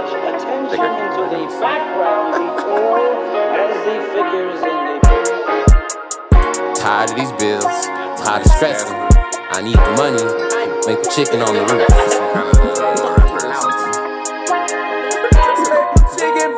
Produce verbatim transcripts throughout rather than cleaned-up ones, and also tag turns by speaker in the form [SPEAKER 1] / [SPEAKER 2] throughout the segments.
[SPEAKER 1] much attention to the background details as the figures in the
[SPEAKER 2] Tired of these bills, tired of stressing. I need the money, make the chicken on the roof.
[SPEAKER 3] Chicken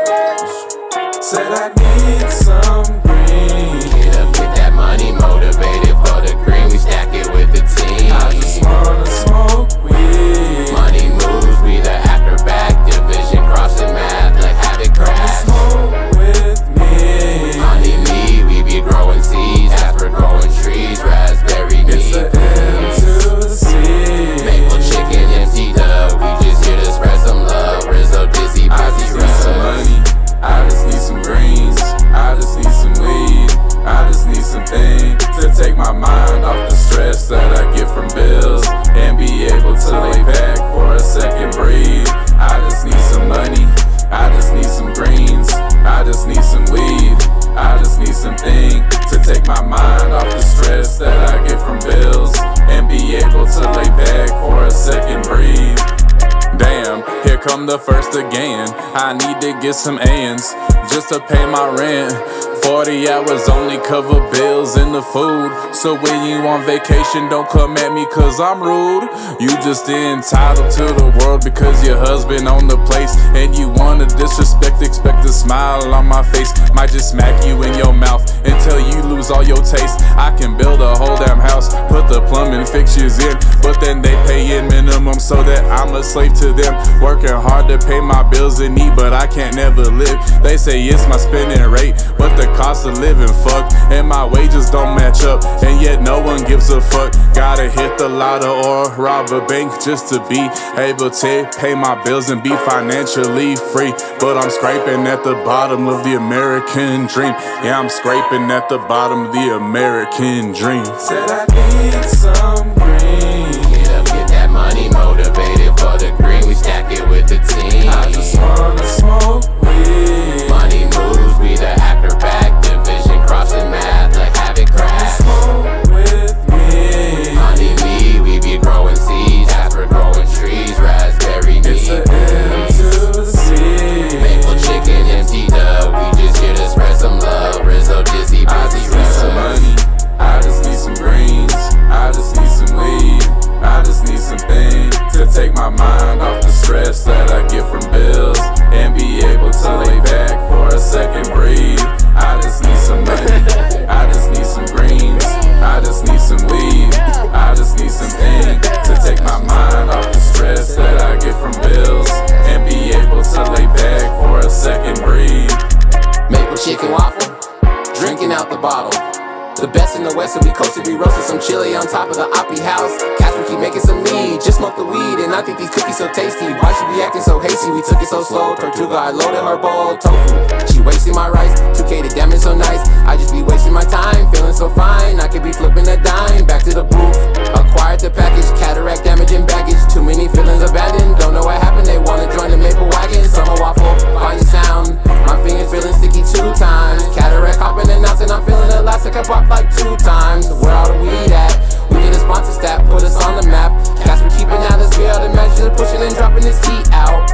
[SPEAKER 3] bitch said I need some green.
[SPEAKER 2] Get up, get that money, motivated for the green. We stack it with the team.
[SPEAKER 3] I just wanna smoke weed.
[SPEAKER 2] Money moves, we the acrobat division, crossing math like havoc crash.
[SPEAKER 3] Smoke with me.
[SPEAKER 2] Honey me, we be growing seeds, after growing trees, raspberry meat.
[SPEAKER 3] It's the M to the C.
[SPEAKER 2] Maple chicken, M C dub, we just here to spread some love. Rizzo, Dizzy,
[SPEAKER 3] I just
[SPEAKER 2] Busy,
[SPEAKER 3] need some money. I just need some greens. I just need some weed. I just need something to take my mind off the stress that I get from bills and be able to lay back for a second breathe. I just need some money. I just need some greens. I just need some weed. I just need something to take my mind off the stress that I get from bills and be able to lay back for a second breathe. Damn, here come the first again. I need to get some ands just to pay my rent. Forty hours only cover bills and the food. So when you on vacation, don't come at me cause I'm rude. You just entitled to the world because your husband on the place. And you wanna disrespect, expect a smile on my face. Might just smack you in your mouth until you lose all your taste. I can build a whole damn house, put the plumbing fixtures in, but then they pay in minimum so that I'm a slave to them. Working hard to pay my bills and eat, but I can't never live. They say it's my spending rate, but the cost of living fucked, and my wages don't match up, and yet no one gives a fuck. Gotta hit the lotto or rob a bank just to be able to pay my bills and be financially free. But I'm scraping at the bottom of the American dream. Yeah, I'm scraping at the bottom of the American dream. Said I need some green.
[SPEAKER 2] Get up, get that money, motivated for the green. We stack it with the team.
[SPEAKER 3] I just wanna smoke weed.
[SPEAKER 2] Money moves, we the acrobat division, crossing math like havoc crash.
[SPEAKER 3] Smoke with me.
[SPEAKER 2] Honey me, we be growing seeds, after growing trees, raspberry meat.
[SPEAKER 3] It's the M to the C.
[SPEAKER 2] Maple chicken, M C dub, we just here to spread some love. Rizzo, Dizzy,
[SPEAKER 3] I
[SPEAKER 2] Busy,
[SPEAKER 3] just need some money. I just need some greens. I just need some weed. I just need something to take my mind off the stress that I get from bills and be able to lay back for a second breathe. I just need some money. I just need some greens. I just need some weed. I just need something to take my mind off the stress that I get from bills and be able to lay back for a second breathe.
[SPEAKER 2] maple chicken waffle, drinking out the bottle. The best in the west, so we coasted, we roasted some chili on top of the Oppie house. Catherine keep making some mead, just smoke the weed, and I think these cookies so tasty. Why she be acting so hasty? We took it so slow. Tortuga, I loaded her bowl, tofu. She wasting my rice, two K the damage so nice. I just be wasting my time, feeling so fine. I could be flipping a dime, back to the booth. Acquired the package, cataract damage and baggage. Too many feelings abandoned, don't know what happened. They wanna join the maple wagon. Summer waffle, find the sound. My fingers feeling sticky two times. Cataract hopping and announcing, I'm feeling elastic. I pop like two times. Where all the weed at? We need a sponsor stat, put us on the map. Casper keeping out his real, the measures pushing and dropping his heat out.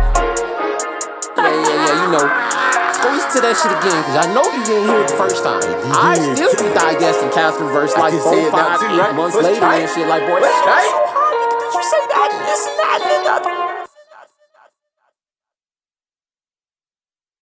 [SPEAKER 2] Yeah, yeah, yeah, you know. Go listen to that shit again, cause I know he didn't hear it the first time. I still be digesting Casper verse like four, five, eight months later and shit. Like, boy, that's so hard. Did you say that? This and that and the other.